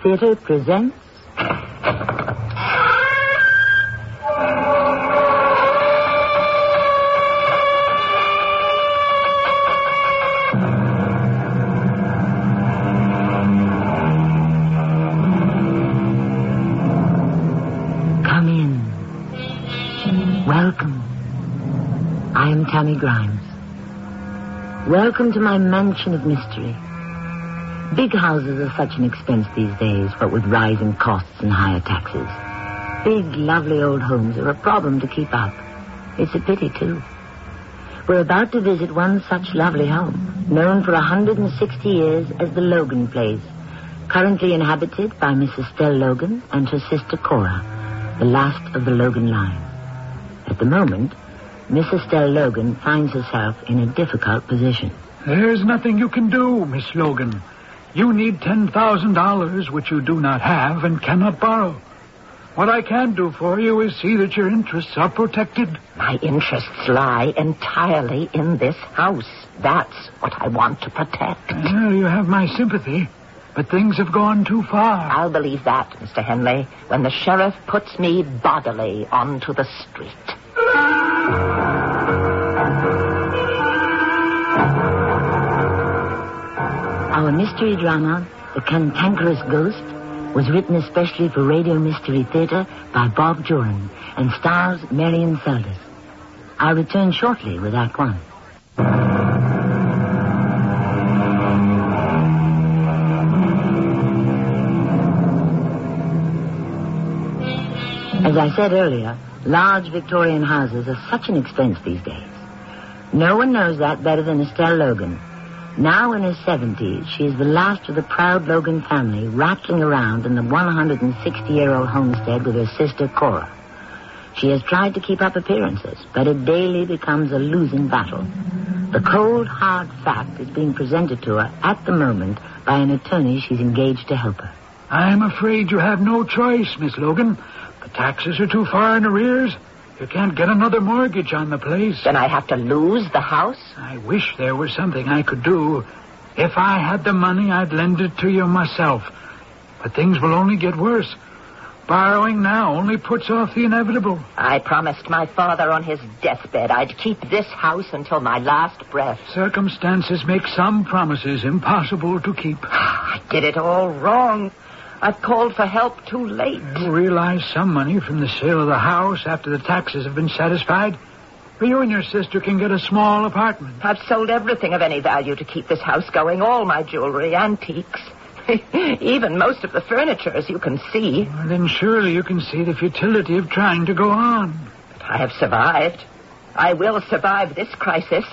Theatre presents... Come in. Welcome. I am Tammy Grimes. Welcome to my mansion of mystery. Big houses are such an expense these days, what with rising costs and higher taxes. Big, lovely old homes are a problem to keep up. It's a pity, too. We're about to visit one such lovely home, known for 160 years as the Logan Place, currently inhabited by Miss Estelle Logan and her sister Cora, the last of the Logan line. At the moment, Miss Estelle Logan finds herself in a difficult position. There's nothing you can do, Miss Logan. You need $10,000, which you do not have and cannot borrow. What I can do for you is see that your interests are protected. My interests lie entirely in this house. That's what I want to protect. Well, you have my sympathy, but things have gone too far. I'll believe that, Mr. Henley, when the sheriff puts me bodily onto the street. Our mystery drama, The Cantankerous Ghost, was written especially for Radio Mystery Theatre by Bob Joran and stars Marion Seldes. I'll return shortly with Act One. As I said earlier, large Victorian houses are such an expense these days. No one knows that better than Estelle Logan. Now in her 70s, she is the last of the proud Logan family rattling around in the 160-year-old homestead with her sister Cora. She has tried to keep up appearances, but it daily becomes a losing battle. The cold, hard fact is being presented to her at the moment by an attorney she's engaged to help her. I'm afraid you have no choice, Miss Logan. The taxes are too far in arrears. You can't get another mortgage on the place. Then I have to lose the house? I wish there was something I could do. If I had the money, I'd lend it to you myself. But things will only get worse. Borrowing now only puts off the inevitable. I promised my father on his deathbed I'd keep this house until my last breath. Circumstances make some promises impossible to keep. I did it all wrong. I've called for help too late. You realize some money from the sale of the house after the taxes have been satisfied? Well, you and your sister can get a small apartment. I've sold everything of any value to keep this house going, all my jewelry, antiques. Even most of the furniture, as you can see. Well, then surely you can see the futility of trying to go on. But I have survived. I will survive this crisis.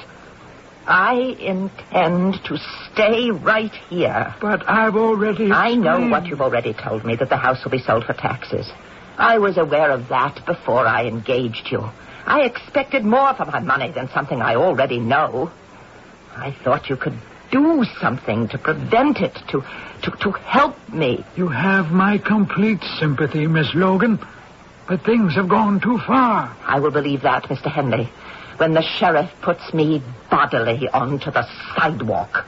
I intend to stay right here. But I've already... I know what you've already told me, that the house will be sold for taxes. I was aware of that before I engaged you. I expected more for my money than something I already know. I thought you could do something to prevent it, to help me. You have my complete sympathy, Miss Logan. But things have gone too far. I will believe that, Mr. Henley, when the sheriff puts me bodily onto the sidewalk.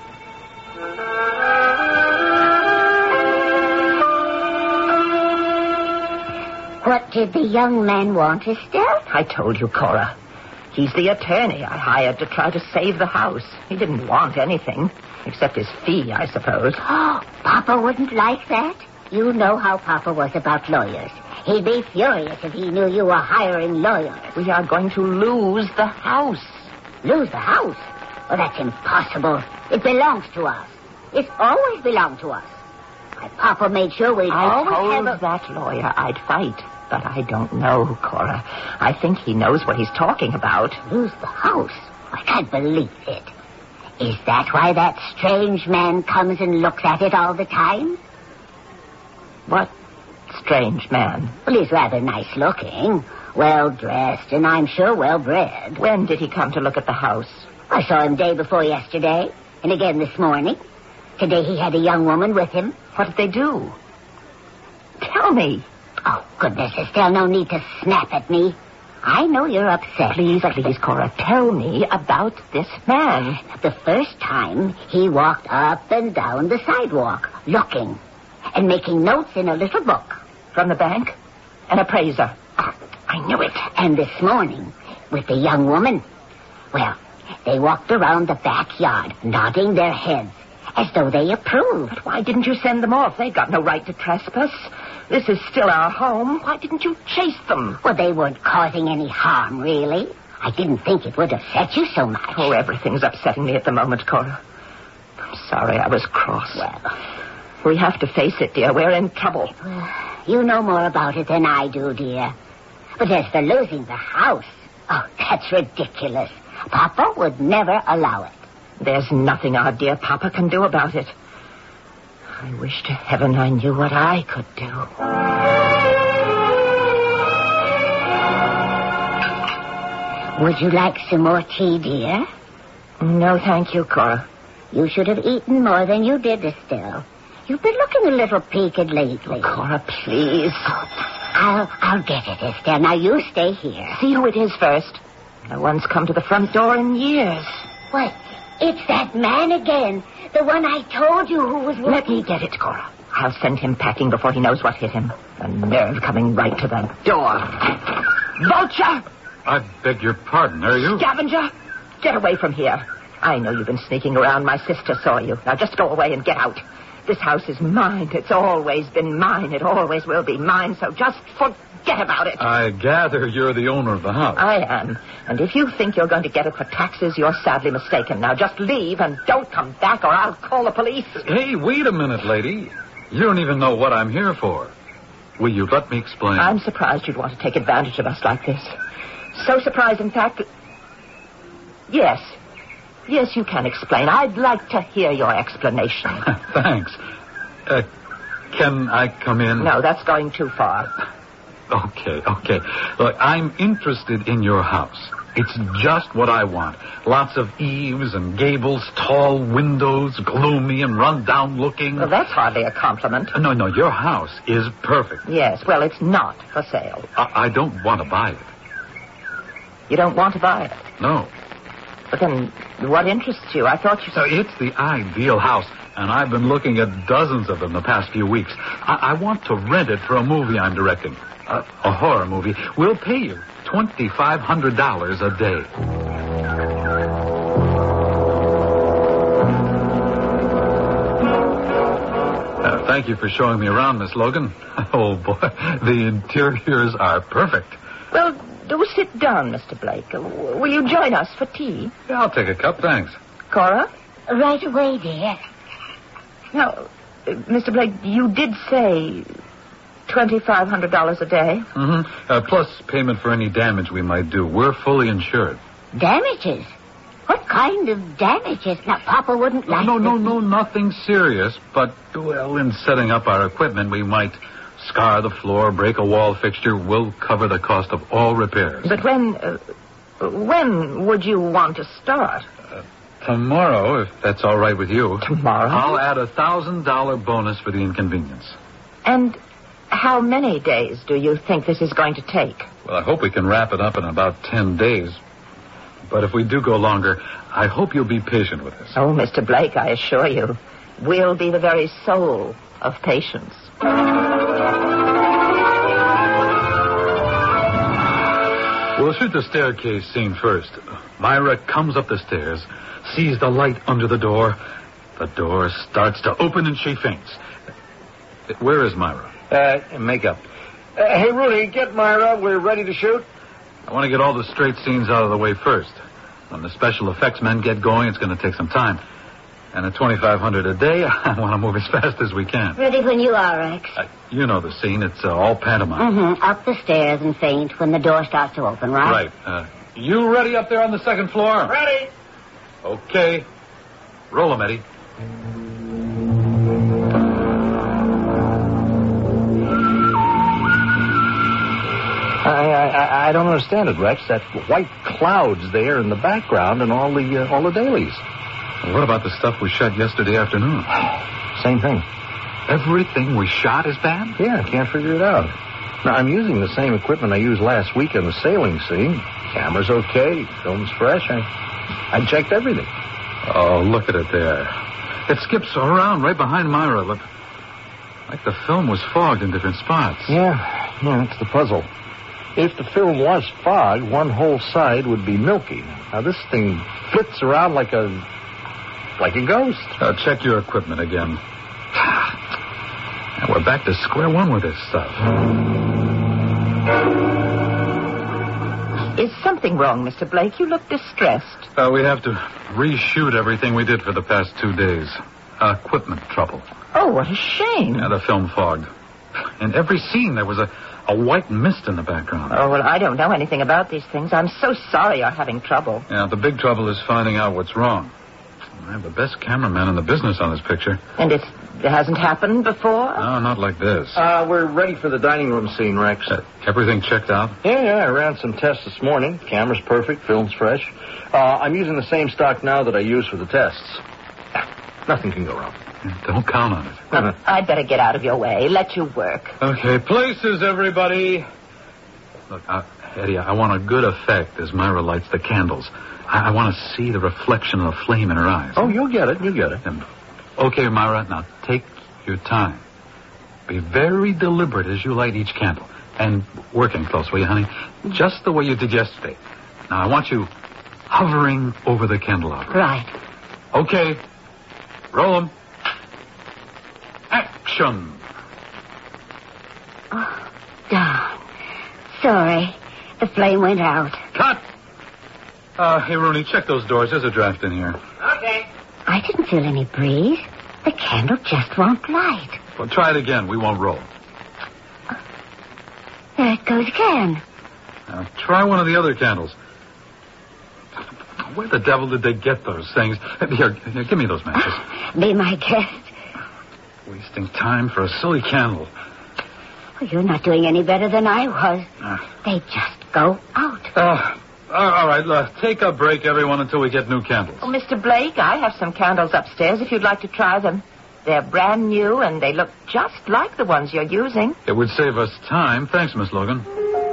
What did the young man want, Estelle? I told you, Cora. He's the attorney I hired to try to save the house. He didn't want anything, except his fee, I suppose. Oh, Papa wouldn't like that. You know how Papa was about lawyers. He'd be furious if he knew you were hiring lawyers. We are going to lose the house. Lose the house? Well, that's impossible. It belongs to us. It's always belonged to us. My Papa made sure we'd always have that lawyer I'd fight, but I don't know, Cora. I think he knows what he's talking about. Lose the house? I can't believe it. Is that why that strange man comes and looks at it all the time? What strange man? Well, he's rather nice looking, well-dressed, and I'm sure well-bred. When did he come to look at the house? I saw him day before yesterday, and again this morning. Today he had a young woman with him. What did they do? Tell me. Oh, goodness, Estelle, no need to snap at me. I know you're upset. Please, Cora, tell me about this man. The first time, he walked up and down the sidewalk, looking. and making notes in a little book. From the bank? An appraiser. Oh, I knew it. And this morning, with the young woman, well, they walked around the backyard, nodding their heads, as though they approved. But why didn't you send them off? They've got no right to trespass. This is still our home. Why didn't you chase them? Well, they weren't causing any harm, really. I didn't think it would upset you so much. Oh, everything's upsetting me at the moment, Cora. I'm sorry I was cross. Well, we have to face it, dear. We're in trouble. You know more about it than I do, dear. But as for losing the house, oh, that's ridiculous. Papa would never allow it. There's nothing our dear Papa can do about it. I wish to heaven I knew what I could do. Would you like some more tea, dear? No, thank you, Cora. You should have eaten more than you did, Estelle. You've been looking a little peaked lately. Oh, Cora, please. I'll get it, Estelle. Now you stay here. See who it is first. No one's come to the front door in years. What? It's that man again. The one I told you who was... Let me get it, Cora. I'll send him packing before he knows what hit him. The nerve coming right to the door. Vulture! I beg your pardon, are you? Scavenger! Get away from here. I know you've been sneaking around. My sister saw you. Now just go away and get out. This house is mine. It's always been mine. It always will be mine, so just forget about it. I gather you're the owner of the house. I am. And if you think you're going to get it for taxes, you're sadly mistaken. Now just leave and don't come back or I'll call the police. Hey, wait a minute, lady. You don't even know what I'm here for. Will you let me explain? I'm surprised you'd want to take advantage of us like this. So surprised, in fact, that... Yes. Yes, you can explain. I'd like to hear your explanation. Thanks. Can I come in? No, that's going too far. Okay. Look, I'm interested in your house. It's just what I want. Lots of eaves and gables, tall windows, gloomy and run-down looking. Well, that's hardly a compliment. No, your house is perfect. Yes, well, it's not for sale. I don't want to buy it. You don't want to buy it? No. But then, what interests you? I thought you said... It's the ideal house, and I've been looking at dozens of them the past few weeks. I want to rent it for a movie I'm directing. A horror movie. We'll pay you $2,500 a day. Thank you for showing me around, Miss Logan. Oh, boy, the interiors are perfect. Well, do sit down, Mr. Blake. Will you join us for tea? Yeah, I'll take a cup, thanks. Cora? Right away, dear. Now, Mr. Blake, you did say $2,500 a day? Mm-hmm. Plus payment for any damage we might do. We're fully insured. Damages? What kind of damages? Now, Papa wouldn't like... No, nothing serious. But, well, in setting up our equipment, we might scar the floor, break a wall fixture. We'll cover the cost of all repairs. But when would you want to start? Tomorrow, if that's all right with you. Tomorrow? I'll add a $1,000 bonus for the inconvenience. And how many days do you think this is going to take? Well, I hope we can wrap it up in about 10 days. But if we do go longer, I hope you'll be patient with us. Oh, Mr. Blake, I assure you, we'll be the very soul of patience. We'll shoot the staircase scene first. Myra comes up the stairs, sees the light under the door. The door starts to open and she faints. Where is Myra? Makeup. Hey, Rudy, get Myra. We're ready to shoot. I want to get all the straight scenes out of the way first. When the special effects men get going, it's going to take some time. And at $2,500 a day, I want to move as fast as we can. Ready when you are, Rex. You know the scene. It's all pantomime. Up the stairs and faint when the door starts to open, right? Right. You ready up there on the second floor? Ready. Okay. Roll 'em, Eddie. I don't understand it, Rex. That white cloud's there in the background and all the dailies. What about the stuff we shot yesterday afternoon? Same thing. Everything we shot is bad? Yeah, I can't figure it out. Now, I'm using the same equipment I used last week in the sailing scene. Camera's okay. Film's fresh. I checked everything. Oh, look at it there. It skips around right behind Myra. Look. Like the film was fogged in different spots. Yeah, that's the puzzle. If the film was fogged, one whole side would be milky. Now, this thing flits around like a ghost. Check your equipment again. Now we're back to square one with this stuff. Is something wrong, Mr. Blake? You look distressed. We have to reshoot everything we did for the past 2 days. Equipment trouble. Oh, what a shame. Yeah, the film fogged. In every scene, there was a white mist in the background. Oh, well, I don't know anything about these things. I'm so sorry you're having trouble. Yeah, the big trouble is finding out what's wrong. I have the best cameraman in the business on this picture. And it hasn't happened before? No, not like this. We're ready for the dining room scene, Rex. Everything checked out? Yeah, I ran some tests this morning. Camera's perfect, film's fresh. I'm using the same stock now that I used for the tests. Nothing can go wrong. Don't count on it. I'd better get out of your way. Let you work. Okay, places, everybody. Look, Eddie, I want a good effect as Myra lights the candles. I want to see the reflection of the flame in her eyes. Oh, you'll get it. And, okay, Myra, now take your time. Be very deliberate as you light each candle. And working close, will you, honey? Just the way you did yesterday. Now, I want you hovering over the candelabra. Right. Okay. Roll 'em. Action. Oh, darn. Sorry. The flame went out. Cut. Hey, Rooney, check those doors. There's a draft in here. Okay. I didn't feel any breeze. The candle just won't light. Well, try it again. We won't roll. There it goes again. Now, try one of the other candles. Where the devil did they get those things? Here, give me those matches. Be my guest. Wasting time for a silly candle. Well, you're not doing any better than I was. They just go out. All right, take a break, everyone, until we get new candles. Oh, Mr. Blake, I have some candles upstairs if you'd like to try them. They're brand new, and they look just like the ones you're using. It would save us time. Thanks, Miss Logan.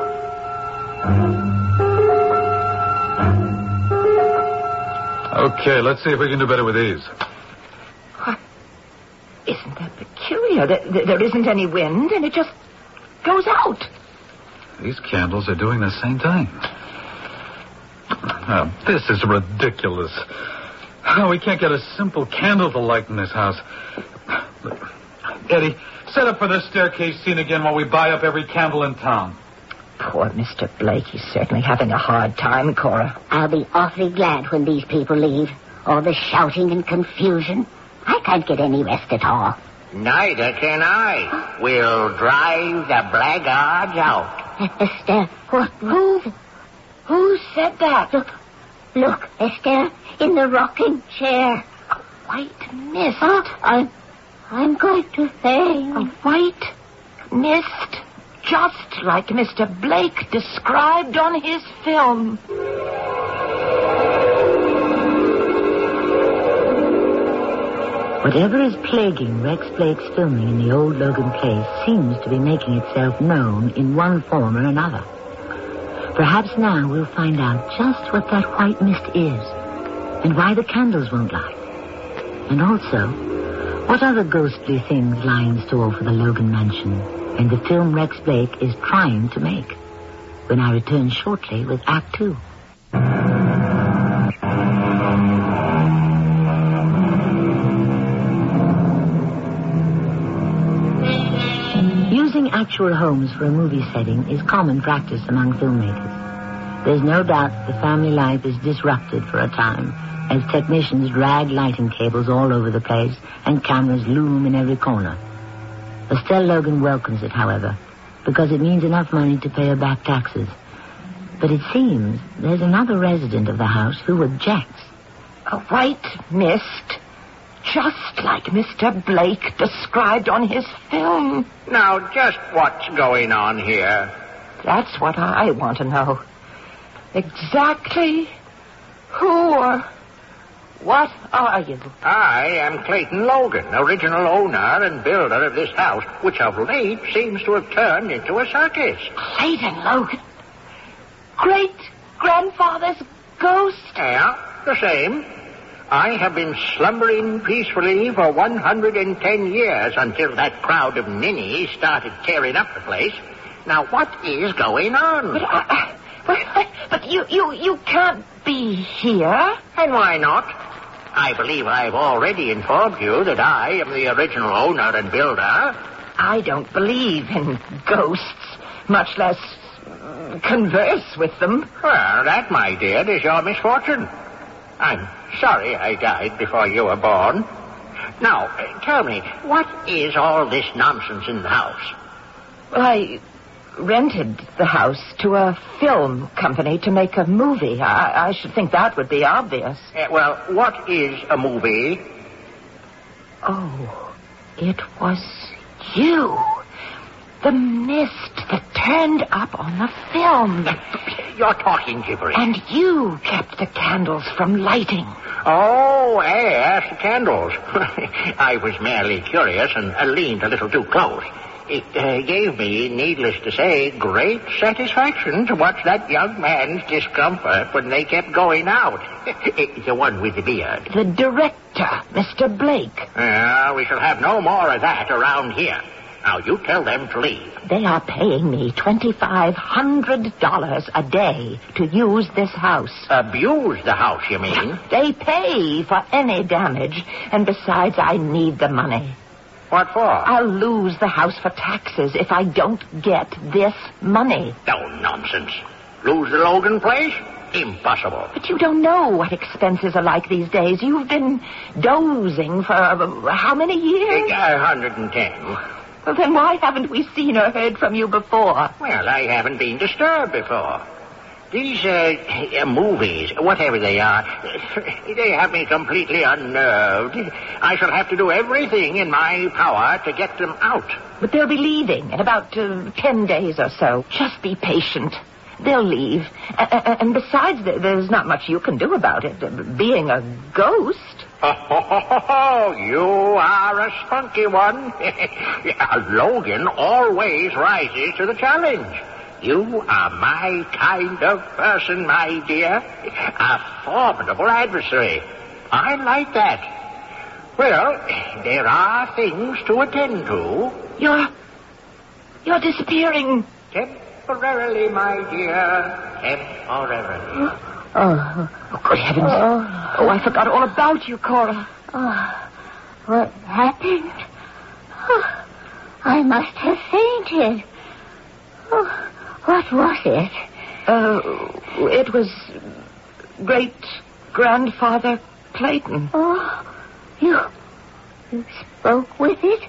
Okay, let's see if we can do better with these. Isn't that peculiar? There isn't any wind, and it just goes out. These candles are doing the same thing. This is ridiculous. We can't get a simple candle to light in this house. Eddie, set up for this staircase scene again while we buy up every candle in town. Poor Mr. Blake, he's certainly having a hard time, Cora. I'll be awfully glad when these people leave. All the shouting and confusion. I can't get any rest at all. Neither can I. We'll drive the blackguards out. Estelle, what? Who said that? Look, Estelle, in the rocking chair. A white mist. I'm going to faint. A white mist, just like Mr. Blake described on his film. Whatever is plaguing Rex Blake's filming in the old Logan place seems to be making itself known in one form or another. Perhaps now we'll find out just what that white mist is and why the candles won't light. And also, what other ghostly things lie in store for the Logan mansion and the film Rex Blake is trying to make. When I return shortly with Act 2. Using actual homes for a movie setting is common practice among filmmakers. There's no doubt the family life is disrupted for a time as technicians drag lighting cables all over the place and cameras loom in every corner. Estelle Logan welcomes it, however, because it means enough money to pay her back taxes. But it seems there's another resident of the house who objects. A white mist, just like Mr. Blake described on his film. Now, just what's going on here? That's what I want to know. Exactly who or what are you? I am Clayton Logan, original owner and builder of this house, which of late seems to have turned into a circus. Clayton Logan? Great-grandfather's ghost? Yeah, the same. I have been slumbering peacefully for 110 years until that crowd of ninnies started tearing up the place. Now, what is going on? But you can't be here. And why not? I believe I've already informed you that I am the original owner and builder. I don't believe in ghosts, much less converse with them. Well, that, my dear, is your misfortune. I'm sorry I died before you were born. Now, tell me, what is all this nonsense in the house? Well, I rented the house to a film company to make a movie. I should think that would be obvious. Well, what is a movie? Oh, it was you. The mist that turned up on the film. You're talking gibberish. And you kept the candles from lighting. Oh, yes, the candles. I was merely curious and leaned a little too close. It gave me, needless to say, great satisfaction to watch that young man's discomfort when they kept going out. The one with the beard. The director, Mr. Blake. We shall have no more of that around here. Now, you tell them to leave. They are paying me $2,500 a day to use this house. Abuse the house, you mean? They pay for any damage, and besides, I need the money. What for? I'll lose the house for taxes if I don't get this money. No nonsense. Lose the Logan place? Impossible. But you don't know what expenses are like these days. You've been dozing for how many years? 110. Well, then why haven't we seen or heard from you before? Well, I haven't been disturbed before. These movies, whatever they are, they have me completely unnerved. I shall have to do everything in my power to get them out. But they'll be leaving in about 10 days or so. Just be patient. They'll leave. And besides, there's not much you can do about it. Being a ghost. Oh, you are a spunky one. Logan always rises to the challenge. You are my kind of person, my dear. A formidable adversary. I like that. Well, there are things to attend to. You're disappearing. Temporarily, my dear. Temporarily. Oh, good heavens. Oh, I forgot all about you, Cora. Oh, what happened? Oh, I must have fainted. Oh, what was it? It was great-grandfather Clayton. Oh, you spoke with it?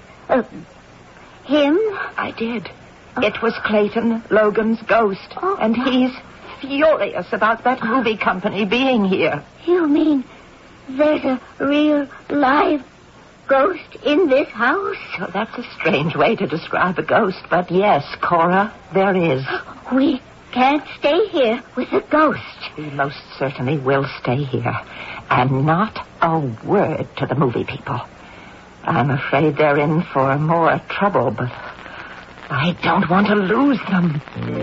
Him? I did. It was Clayton, Logan's ghost. Oh. And he's furious about that movie company being here. You mean there's a real live ghost in this house? So that's a strange way to describe a ghost, but yes, Cora, there is. We can't stay here with a ghost. We most certainly will stay here. And not a word to the movie people. I'm afraid they're in for more trouble, but I don't want to lose them.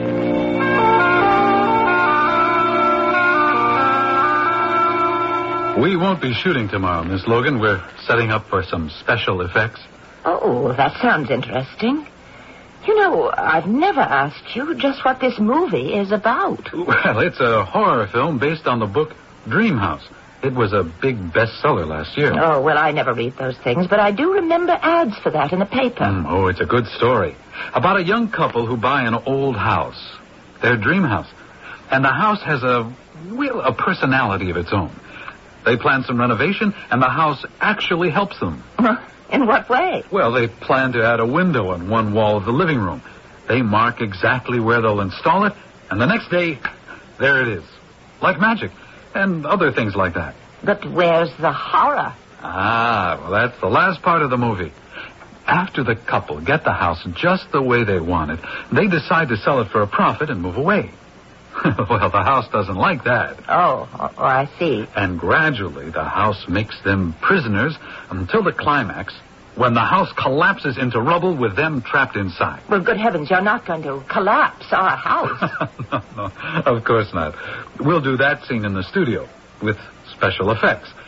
We won't be shooting tomorrow, Miss Logan. We're setting up for some special effects. Oh, that sounds interesting. You know, I've never asked you just what this movie is about. Well, it's a horror film based on the book Dream House. It was a big bestseller last year. Oh, well, I never read those things, but I do remember ads for that in the paper. Oh, it's a good story. About a young couple who buy an old house. Their dream house. And the house has a personality of its own. They plan some renovation, and the house actually helps them. In what way? Well, they plan to add a window on one wall of the living room. They mark exactly where they'll install it, and the next day, there it is. Like magic, and other things like that. But where's the horror? Well, that's the last part of the movie. After the couple get the house just the way they want it, they decide to sell it for a profit and move away. Well, the house doesn't like that. Oh, I see. And gradually, the house makes them prisoners until the climax, when the house collapses into rubble with them trapped inside. Well, good heavens, you're not going to collapse our house. No, of course not. We'll do that scene in the studio with special effects.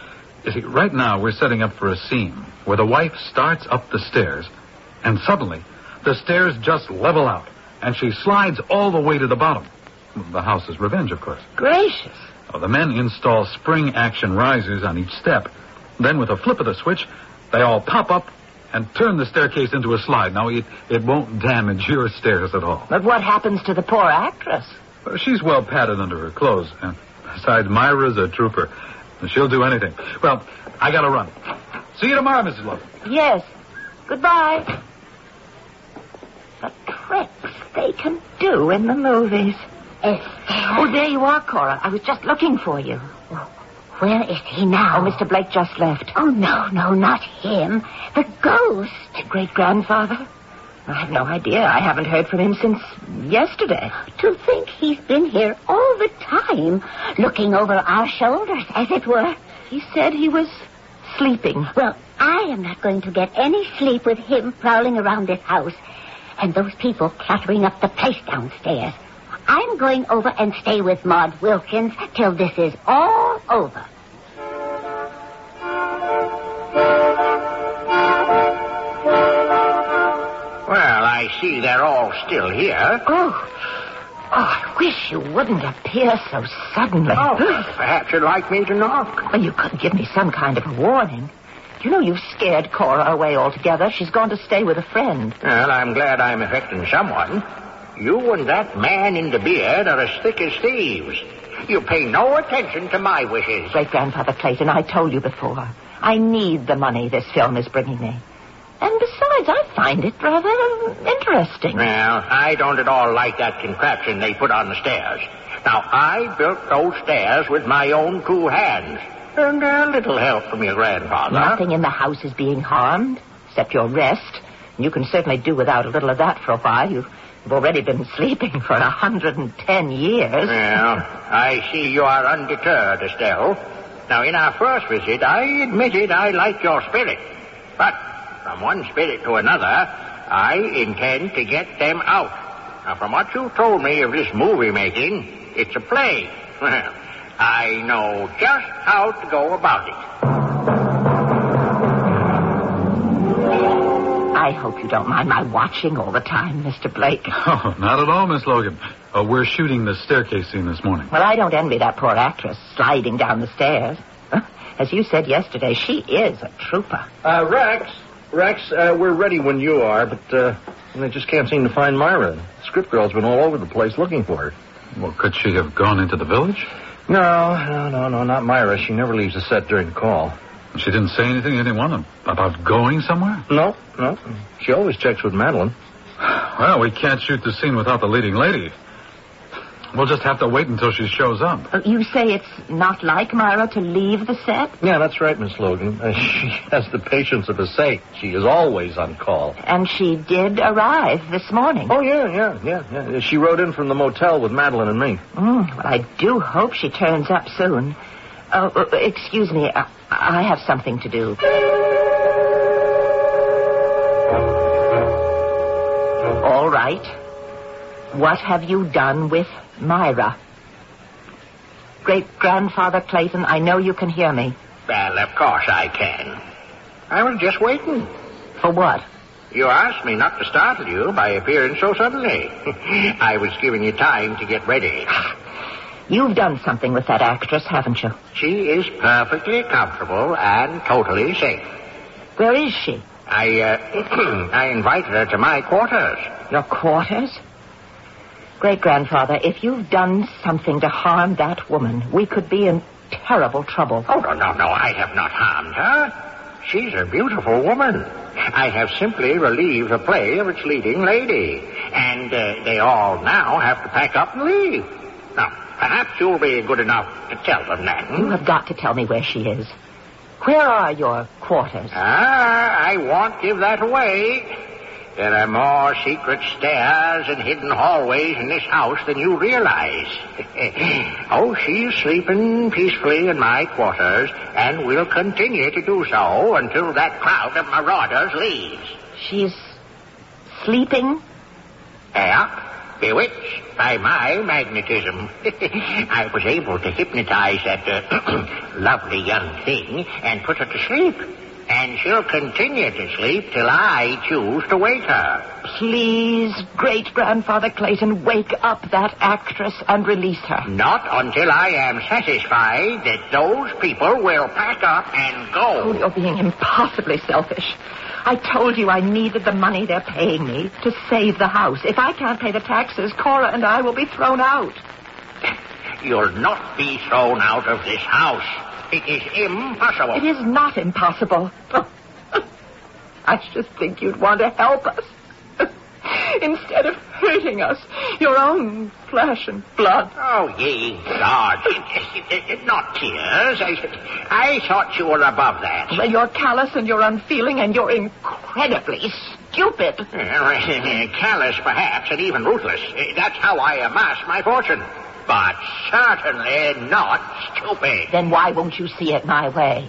You see, right now we're setting up for a scene where the wife starts up the stairs, and suddenly the stairs just level out, and she slides all the way to the bottom. The house's revenge, of course. Gracious. The men install spring-action risers on each step. Then, with a flip of the switch, they all pop up and turn the staircase into a slide. Now, it won't damage your stairs at all. But what happens to the poor actress? She's well padded under her clothes. And besides, Myra's a trooper. She'll do anything. Well, I gotta run. See you tomorrow, Mrs. Logan. Yes. Goodbye. The tricks they can do in the movies. Oh, there you are, Cora. I was just looking for you. Where is he now? Oh, Mr. Blake just left. Oh, no, not him. The ghost. Great-grandfather? I have no idea. I haven't heard from him since yesterday. To think he's been here all the time, looking over our shoulders, as it were. He said he was sleeping. Well, I am not going to get any sleep with him prowling around this house and those people cluttering up the place downstairs. I'm going over and stay with Maud Wilkins till this is all over. Well, I see they're all still here. Oh, I wish you wouldn't appear so suddenly. Oh, perhaps you'd like me to knock. Well, you could give me some kind of a warning. You know you've scared Cora away altogether. She's gone to stay with a friend. Well, I'm glad I'm affecting someone. You and that man in the beard are as thick as thieves. You pay no attention to my wishes. Great-grandfather Clayton, I told you before. I need the money this film is bringing me. And besides, I find it rather interesting. Well, I don't at all like that contraption they put on the stairs. Now, I built those stairs with my own two hands. And a little help from your grandfather. Nothing in the house is being harmed, except your rest. You can certainly do without a little of that for a while. You've already been sleeping for 110 years. Well, I see you are undeterred, Estelle. Now, in our first visit, I admitted I liked your spirit. But from one spirit to another, I intend to get them out. Now, from what you told me of this movie making, it's a play. Well, I know just how to go about it. I hope you don't mind my watching all the time, Mr. Blake. Oh, not at all, Miss Logan. We're shooting the staircase scene this morning. Well, I don't envy that poor actress sliding down the stairs. As you said yesterday, she is a trooper. Rex, we're ready when you are, but I just can't seem to find Myra. The script girl's been all over the place looking for her. Well, could she have gone into the village? No, not Myra. She never leaves the set during the call. She didn't say anything to anyone about going somewhere? No. She always checks with Madeline. Well, we can't shoot the scene without the leading lady. We'll just have to wait until she shows up. You say it's not like Myra to leave the set? Yeah, that's right, Miss Logan. She has the patience of a saint. She is always on call. And she did arrive this morning. Oh, yeah. She rode in from the motel with Madeline and me. Well, I do hope she turns up soon. Excuse me, I have something to do. All right. What have you done with Myra? Great-grandfather Clayton, I know you can hear me. Well, of course I can. I was just waiting. For what? You asked me not to startle you by appearing so suddenly. I was giving you time to get ready. You've done something with that actress, haven't you? She is perfectly comfortable and totally safe. Where is she? I invited her to my quarters. Your quarters? Great-grandfather, if you've done something to harm that woman, we could be in terrible trouble. Oh, no, I have not harmed her. She's a beautiful woman. I have simply relieved the play of its leading lady. And they all now have to pack up and leave. Now, perhaps you'll be good enough to tell them that. You have got to tell me where she is. Where are your quarters? I won't give that away. There are more secret stairs and hidden hallways in this house than you realize. Oh, she's sleeping peacefully in my quarters and will continue to do so until that crowd of marauders leaves. She's sleeping? Yeah. bewitched by my magnetism. I was able to hypnotize that lovely young thing and put her to sleep. And she'll continue to sleep till I choose to wake her. Please, great-grandfather Clayton, wake up that actress and release her. Not until I am satisfied that those people will pack up and go. Oh, you're being impossibly selfish. I told you I needed the money they're paying me to save the house. If I can't pay the taxes, Cora and I will be thrown out. You'll not be thrown out of this house. It is impossible. It is not impossible. I should think you'd want to help us. Instead of hurting us, your own flesh and blood. Oh, ye gods. Not tears. I thought you were above that. Well, you're callous and you're unfeeling and you're incredibly stupid. Callous, perhaps, and even ruthless. That's how I amass my fortune. But certainly not stupid. Then why won't you see it my way?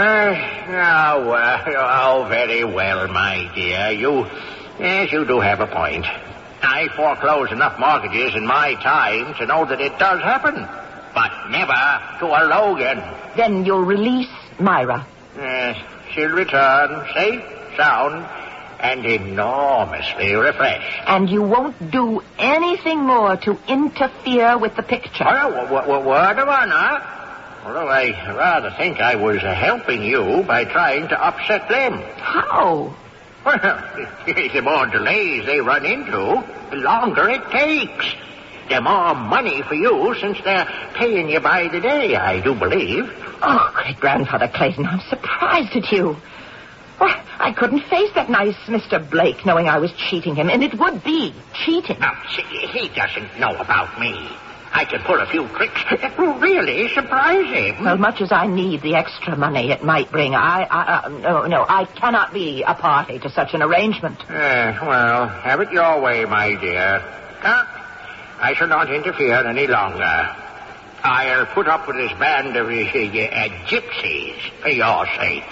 Very well, my dear. You do have a point. I foreclose enough mortgages in my time to know that it does happen. But never to a Logan. Then you'll release Myra. She'll return safe, sound, and enormously refreshed. And you won't do anything more to interfere with the picture. Word of honor. Although I rather think I was helping you by trying to upset them. How? Well, the more delays they run into, the longer it takes. The more money for you since they're paying you by the day, I do believe. Oh, great-grandfather Clayton, I'm surprised at you. Well, I couldn't face that nice Mr. Blake knowing I was cheating him, and it would be cheating. Now, he doesn't know about me. I can pull a few tricks that will really surprise him. Well, much as I need the extra money it might bring, I cannot be a party to such an arrangement. Well, have it your way, my dear. I shall not interfere any longer. I'll put up with this band of gypsies for your sake.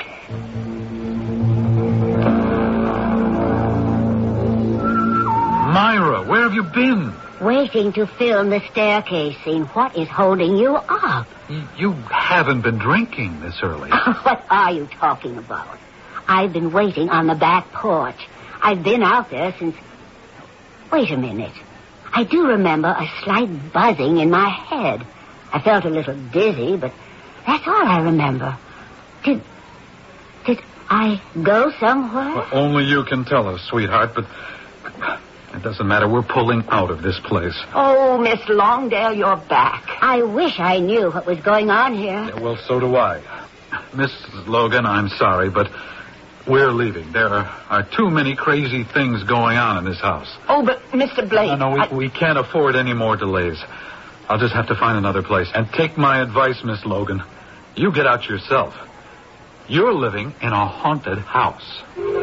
Myra, where have you been? Waiting to film the staircase scene. What is holding you up? You haven't been drinking this early. What are you talking about? I've been waiting on the back porch. I've been out there since... Wait a minute. I do remember a slight buzzing in my head. I felt a little dizzy, but that's all I remember. Did I go somewhere? Well, only you can tell us, sweetheart, but it doesn't matter. We're pulling out of this place. Oh, Miss Longdale, you're back. I wish I knew what was going on here. Yeah, well, so do I. Mrs. Logan, I'm sorry, but we're leaving. There are too many crazy things going on in this house. Oh, but Mr. Blake... No, we can't afford any more delays. I'll just have to find another place. And take my advice, Miss Logan. You get out yourself. You're living in a haunted house.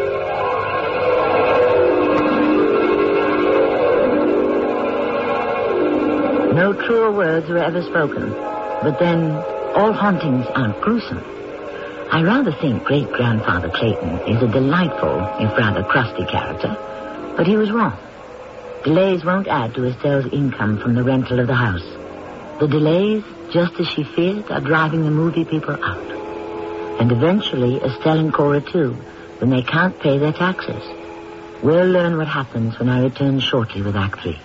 No truer words were ever spoken. But then, all hauntings aren't gruesome. I rather think great-grandfather Clayton is a delightful, if rather crusty character. But he was wrong. Delays won't add to Estelle's income from the rental of the house. The delays, just as she feared, are driving the movie people out. And eventually, Estelle and Cora too, when they can't pay their taxes. We'll learn what happens when I return shortly with Act 3.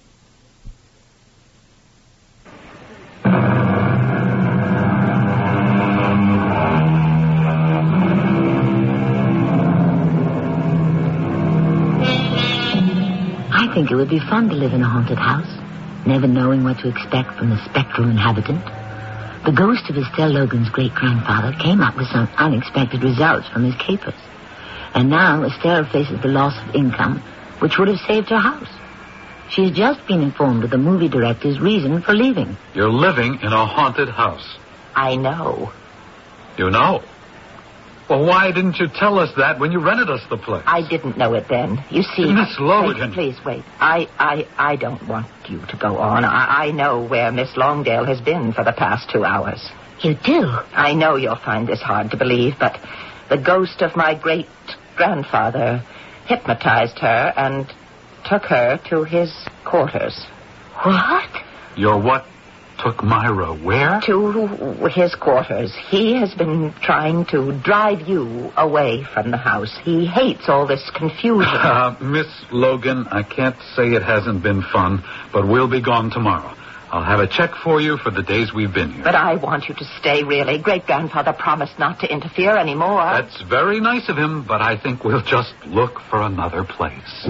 I think it would be fun to live in a haunted house, never knowing what to expect from the spectral inhabitant. The ghost of Estelle Logan's great-grandfather came up with some unexpected results from his capers. And now Estelle faces the loss of income, which would have saved her house. She's just been informed of the movie director's reason for leaving. You're living in a haunted house. I know. You know? Well, why didn't you tell us that when you rented us the place? I didn't know it then. You see... Miss Logan. Please, wait. I don't want you to go on. I know where Miss Longdale has been for the past 2 hours. You do? I know you'll find this hard to believe, but the ghost of my great-grandfather hypnotized her and took her to his quarters. What? Your what took Myra where? To his quarters. He has been trying to drive you away from the house. He hates all this confusion. Miss Logan, I can't say it hasn't been fun, but we'll be gone tomorrow. I'll have a check for you for the days we've been here. But I want you to stay, really. Great-grandfather promised not to interfere anymore. That's very nice of him, but I think we'll just look for another place.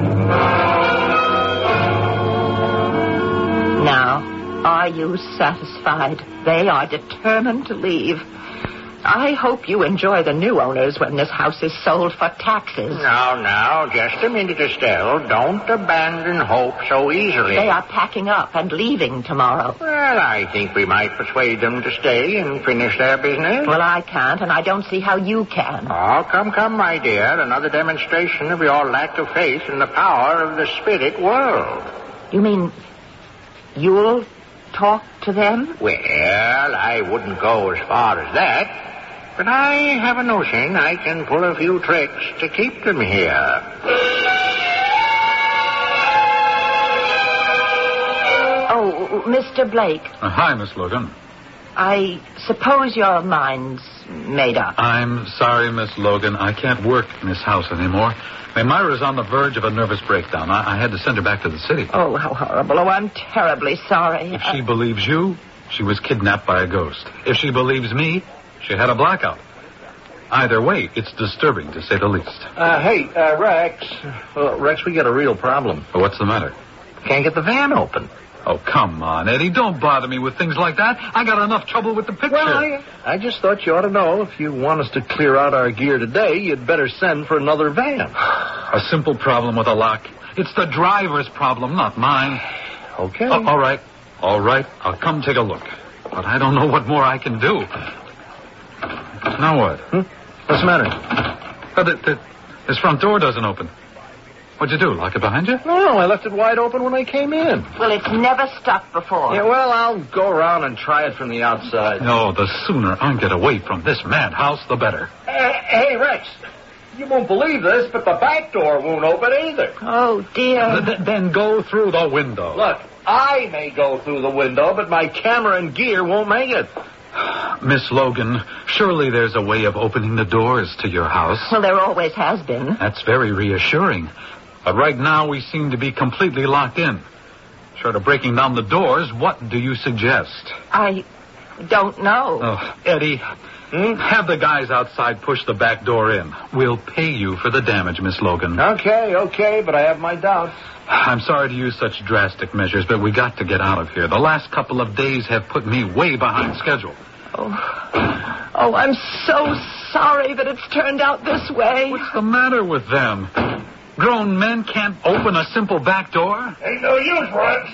Now, are you satisfied? They are determined to leave. I hope you enjoy the new owners when this house is sold for taxes. Now, just a minute, Estelle. Don't abandon hope so easily. They are packing up and leaving tomorrow. Well, I think we might persuade them to stay and finish their business. Well, I can't, and I don't see how you can. Oh, come, my dear. Another demonstration of your lack of faith in the power of the spirit world. You mean you'll talk to them? Well, I wouldn't go as far as that. But I have a notion I can pull a few tricks to keep them here. Oh, Mr. Blake. Hi, Miss Logan. I suppose your mind's made up. I'm sorry, Miss Logan. I can't work in this house anymore. Myra's on the verge of a nervous breakdown. I had to send her back to the city. Oh, how horrible. Oh, I'm terribly sorry. If she believes you, she was kidnapped by a ghost. If she believes me, she had a blackout. Either way, it's disturbing, to say the least. Hey, Rex. Rex, we got a real problem. What's the matter? Can't get the van open. Oh, come on, Eddie. Don't bother me with things like that. I got enough trouble with the picture. Well, I just thought you ought to know if you want us to clear out our gear today, you'd better send for another van. A simple problem with a lock. It's the driver's problem, not mine. Okay. All right. I'll come take a look. But I don't know what more I can do. Now what? What's the matter? This front door doesn't open. What'd you do, lock it behind you? No, I left it wide open when I came in. Well, it's never stuck before. Yeah, well, I'll go around and try it from the outside. No, the sooner I get away from this madhouse, the better. Hey, Rex, you won't believe this, but the back door won't open either. Oh, dear. Then go through the window. Look, I may go through the window, but my camera and gear won't make it. Miss Logan, surely there's a way of opening the doors to your house. Well, there always has been. That's very reassuring. But right now we seem to be completely locked in. Short of breaking down the doors, what do you suggest? I don't know. Oh, Eddie, have the guys outside push the back door in. We'll pay you for the damage, Miss Logan. Okay, but I have my doubts. I'm sorry to use such drastic measures, but we got to get out of here. The last couple of days have put me way behind schedule. Oh, I'm so sorry that it's turned out this way. What's the matter with them? Grown men can't open a simple back door? Ain't no use, Rex.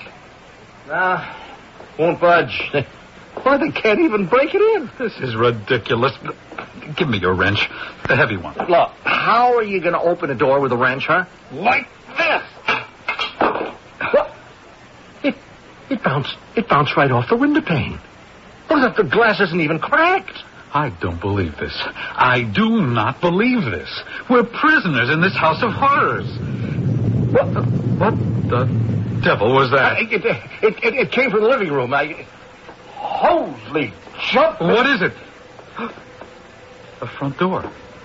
Won't budge. Why, they can't even break it in. This is ridiculous. Give me your wrench, the heavy one. Look, how are you going to open a door with a wrench, huh? Like this. What? It bounced right off the window pane. Well, the glass isn't even cracked. I don't believe this. I do not believe this. We're prisoners in this house of horrors. What the devil was that? It came from the living room. Holy jump! What is it? The front door.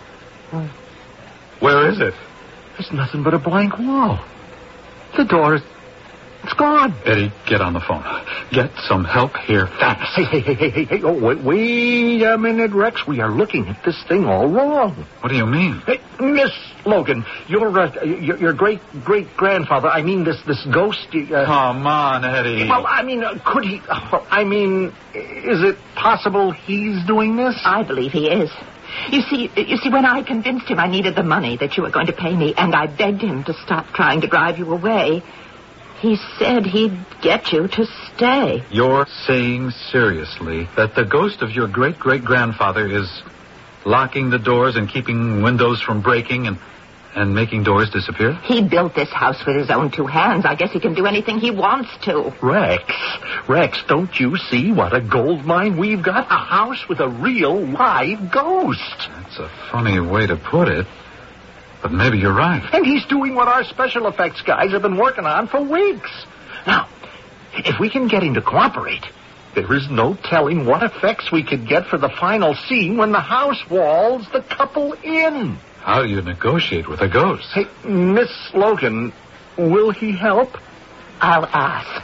Where is it? There's nothing but a blank wall. The door is... It's gone. Eddie, get on the phone. Get some help here fast. Hey. Oh, wait a minute, Rex. We are looking at this thing all wrong. What do you mean? Hey, Miss Logan, your great-grandfather, I mean this ghost... Come on, Eddie. Well, I mean, could he... is it possible he's doing this? I believe he is. You see, when I convinced him I needed the money that you were going to pay me, and I begged him to stop trying to drive you away... He said he'd get you to stay. You're saying seriously that the ghost of your great-great-grandfather is locking the doors and keeping windows from breaking and making doors disappear? He built this house with his own two hands. I guess he can do anything he wants to. Rex, don't you see what a gold mine we've got? A house with a real live ghost. That's a funny way to put it. But maybe you're right. And he's doing what our special effects guys have been working on for weeks. Now, if we can get him to cooperate, there is no telling what effects we could get for the final scene when the house walls the couple in. How do you negotiate with a ghost? Hey, Miss Logan, will he help? I'll ask.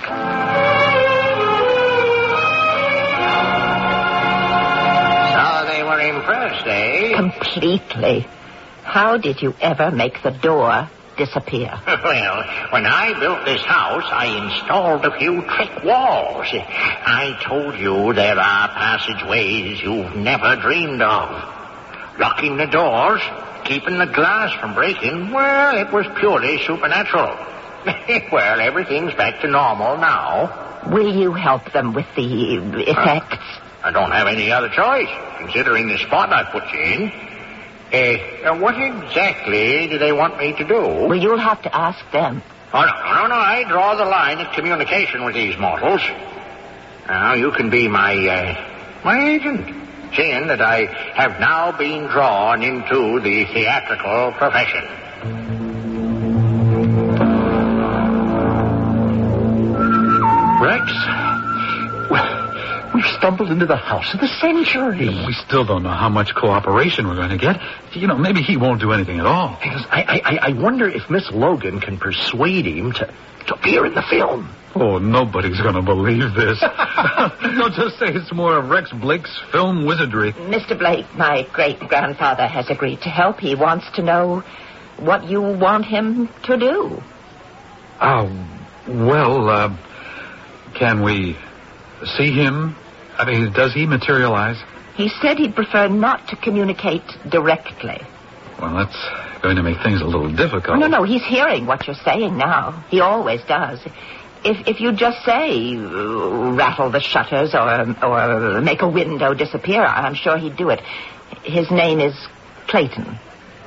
So they were impressed, eh? Completely. How did you ever make the door disappear? Well, when I built this house, I installed a few trick walls. I told you there are passageways you've never dreamed of. Locking the doors, keeping the glass from breaking, well, it was purely supernatural. Well, everything's back to normal now. Will you help them with the effects? I don't have any other choice, considering the spot I put you in. What exactly do they want me to do? Well, you'll have to ask them. Oh, no. I draw the line at communication with these mortals. Now, you can be my agent, seeing that I have now been drawn into the theatrical profession. Rex, we've stumbled into the house of the century. We still don't know how much cooperation we're going to get. You know, maybe he won't do anything at all. I wonder if Miss Logan can persuade him to appear in the film. Oh, nobody's going to believe this. They'll just say it's more of Rex Blake's film wizardry. Mr. Blake, my great-grandfather has agreed to help. He wants to know what you want him to do. Well, can we see him? I mean, does he materialize? He said he'd prefer not to communicate directly. Well, that's going to make things a little difficult. No, he's hearing what you're saying now. He always does. If you just say, rattle the shutters or make a window disappear, I'm sure he'd do it. His name is Clayton.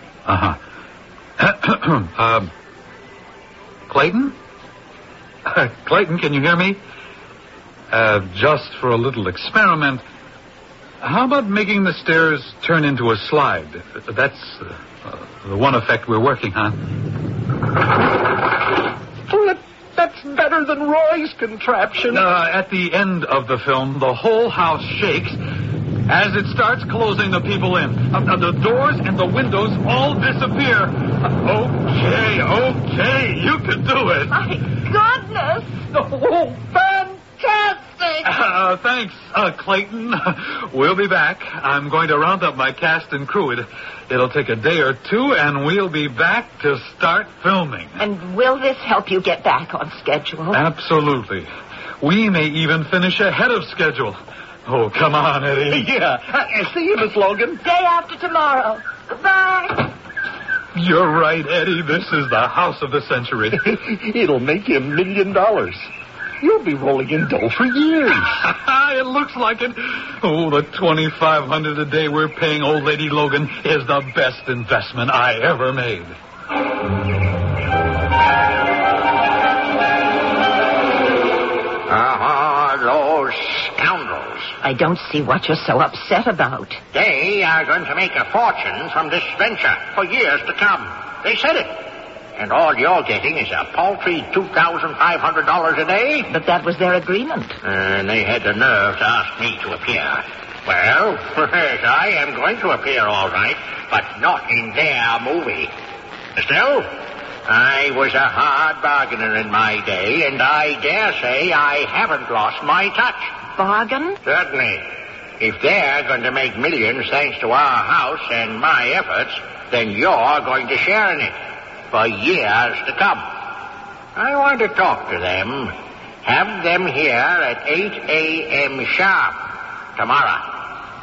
Clayton? Clayton, can you hear me? Just for a little experiment, how about making the stairs turn into a slide? That's the one effect we're working on. Oh, that's better than Roy's contraption. At the end of the film, the whole house shakes as it starts closing the people in. The doors and the windows all disappear. Okay, you can do it. My goodness! Oh, fantastic! Thanks, Clayton. We'll be back. I'm going to round up my cast and crew. It'll take a day or two, and we'll be back to start filming. And will this help you get back on schedule? Absolutely. We may even finish ahead of schedule. Oh, come on, Eddie. Yeah. See you, Miss Logan. Day after tomorrow. Goodbye. You're right, Eddie. This is the house of the century. It'll make you $1 million. You'll be rolling in dough for years. It looks like it. Oh, the $2,500 a day we're paying old lady Logan is the best investment I ever made. Those scoundrels. I don't see what you're so upset about. They are going to make a fortune from this venture for years to come. They said it. And all you're getting is a paltry $2,500 a day? But that was their agreement. And they had the nerve to ask me to appear. Well, I am going to appear all right, but not in their movie. Still, I was a hard bargainer in my day, and I dare say I haven't lost my touch. Bargain? Certainly. If they're going to make millions thanks to our house and my efforts, then you're going to share in it for years to come. I want to talk to them. Have them here at 8 a.m. sharp tomorrow.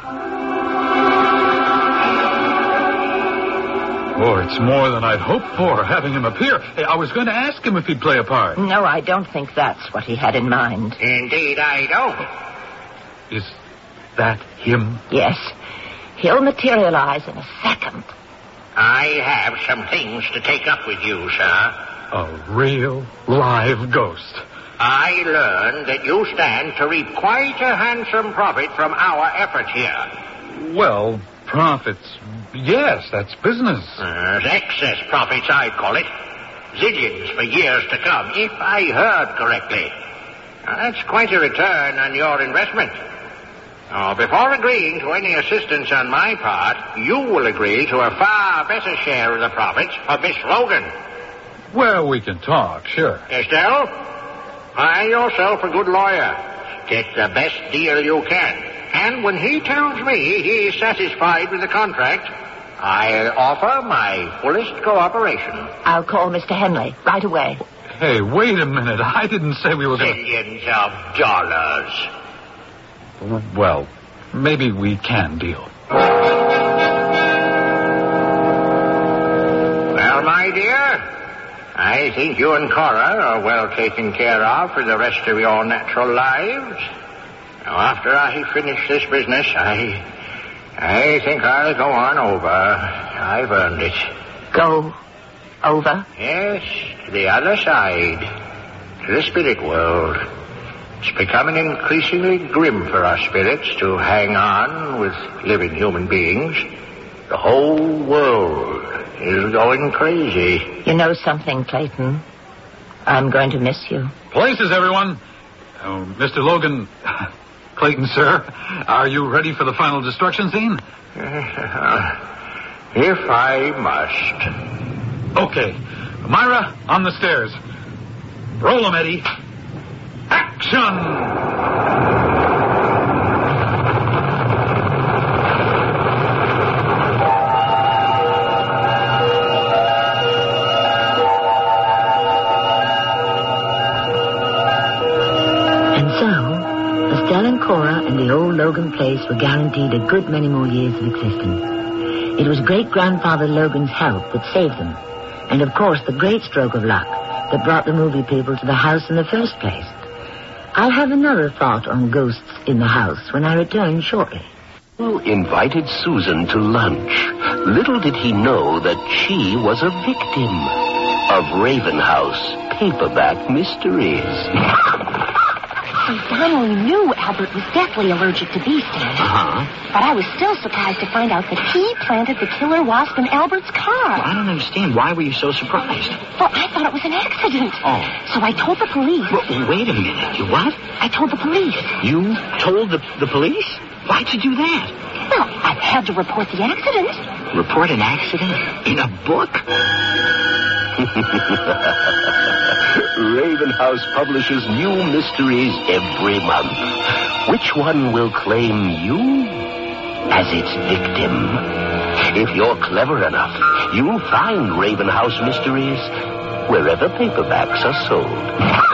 Oh, it's more than I'd hoped for, having him appear. I was going to ask him if he'd play a part. No, I don't think that's what he had in mind. Indeed, I don't. Is that him? Yes. He'll materialize in a second. I have some things to take up with you, sir. A real, live ghost. I learned that you stand to reap quite a handsome profit from our efforts here. Well, Profits. Yes, that's business. Excess profits, I call it. Zillions for years to come, if I heard correctly. That's quite a return on your investment. Before agreeing to any assistance on my part, you will agree to a far better share of the profits for Miss Logan. Well, we can talk, sure. Estelle, find yourself a good lawyer. Get the best deal you can. And when he tells me he is satisfied with the contract, I'll offer my fullest cooperation. I'll call Mr. Henley right away. Hey, wait a minute. I didn't say we were going to... Millions of dollars. Well, maybe we can deal. Well, my dear, I think you and Cora are well taken care of for the rest of your natural lives. Now, after I finish this business, I think I'll go on over. I've earned it. Go over? Yes, to the other side. To the spirit world. It's becoming increasingly grim for our spirits to hang on with living human beings. The whole world is going crazy. You know something, Clayton? I'm going to miss you. Places, everyone. Mr. Logan... Clayton, sir, are you ready for the final destruction scene? If I must. Okay. Myra, on the stairs. Roll 'em, Eddie. Action! Cora and the old Logan place were guaranteed a good many more years of existence. It was great-grandfather Logan's help that saved them, and of course the great stroke of luck that brought the movie people to the house in the first place. I'll have another thought on ghosts in the house when I return shortly. Who invited Susan to lunch? Little did he know that she was a victim of Raven House paperback mysteries. Donnelly knew Albert was deathly allergic to bee stings. But I was still surprised to find out that he planted the killer wasp in Albert's car. Well, I don't understand. Why were you so surprised? Well, I thought it was an accident. Oh. So I told the police. Well, wait a minute. You what? I told the police. You told the police? Why'd you do that? Well, I had to report the accident. Report an accident? In a book? Raven House publishes new mysteries every month. Which one will claim you as its victim? If you're clever enough, you'll find Raven House mysteries wherever paperbacks are sold.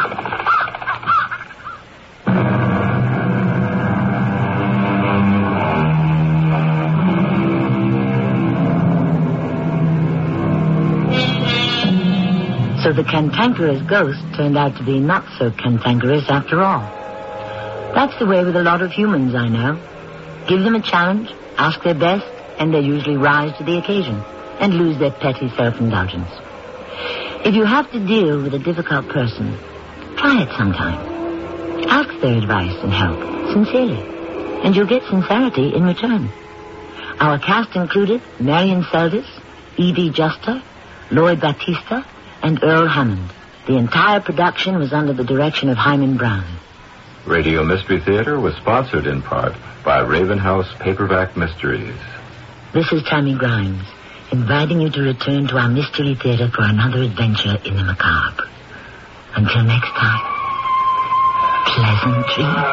So the cantankerous ghost turned out to be not so cantankerous after all. That's the way with a lot of humans I know. Give them a challenge, ask their best, and they usually rise to the occasion and lose their petty self-indulgence. If you have to deal with a difficult person, try it sometime. Ask their advice and help, sincerely, and you'll get sincerity in return. Our cast included Marion Seldes, Evie Juster, Lloyd Battista, and Earl Hammond. The entire production was under the direction of Hyman Brown. Radio Mystery Theater was sponsored in part by Raven House Paperback Mysteries. This is Tammy Grimes, inviting you to return to our Mystery Theater for another adventure in the macabre. Until next time, pleasant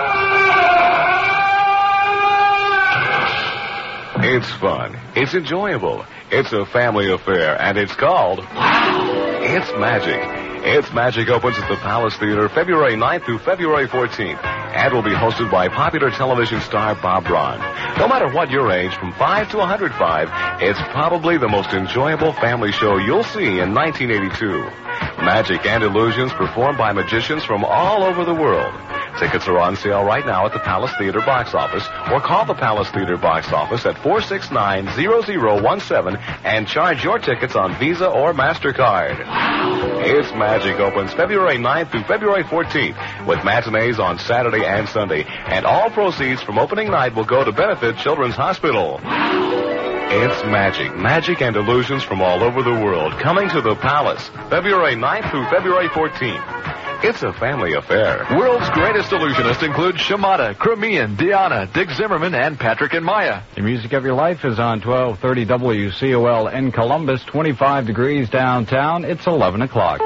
dreams. It's fun. It's enjoyable. It's a family affair, and it's called... It's Magic. It's Magic opens at the Palace Theater February 9th through February 14th and will be hosted by popular television star Bob Braun. No matter what your age, from 5 to 105, it's probably the most enjoyable family show you'll see in 1982. Magic and illusions performed by magicians from all over the world. Tickets are on sale right now at the Palace Theater box office, or call the Palace Theater box office at 469-0017 and charge your tickets on Visa or MasterCard. It's Magic opens February 9th through February 14th with matinees on Saturday and Sunday, and all proceeds from opening night will go to benefit Children's Hospital. It's magic. Magic and illusions from all over the world coming to the Palace, February 9th through February 14th. It's a family affair. World's greatest illusionists include Shimada, Crimean, Diana, Dick Zimmerman, and Patrick and Maya. The Music of Your Life is on 1230 WCOL in Columbus, 25 degrees downtown. It's 11 o'clock.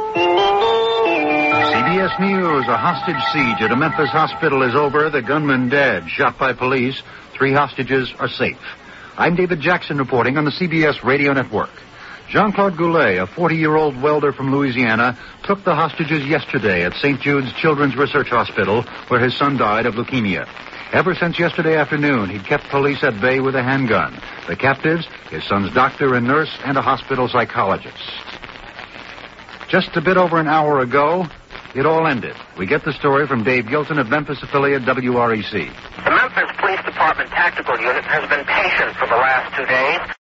CBS News, a hostage siege at a Memphis hospital is over. The gunman dead, shot by police. 3 hostages are safe. I'm David Jackson reporting on the CBS Radio Network. Jean-Claude Goulet, a 40-year-old welder from Louisiana, took the hostages yesterday at St. Jude's Children's Research Hospital, where his son died of leukemia. Ever since yesterday afternoon, he'd kept police at bay with a handgun. The captives, his son's doctor and nurse, and a hospital psychologist. Just a bit over an hour ago, it all ended. We get the story from Dave Gilson of Memphis affiliate WREC. The Memphis Police Department Tactical Unit has been patient for the last 2 days.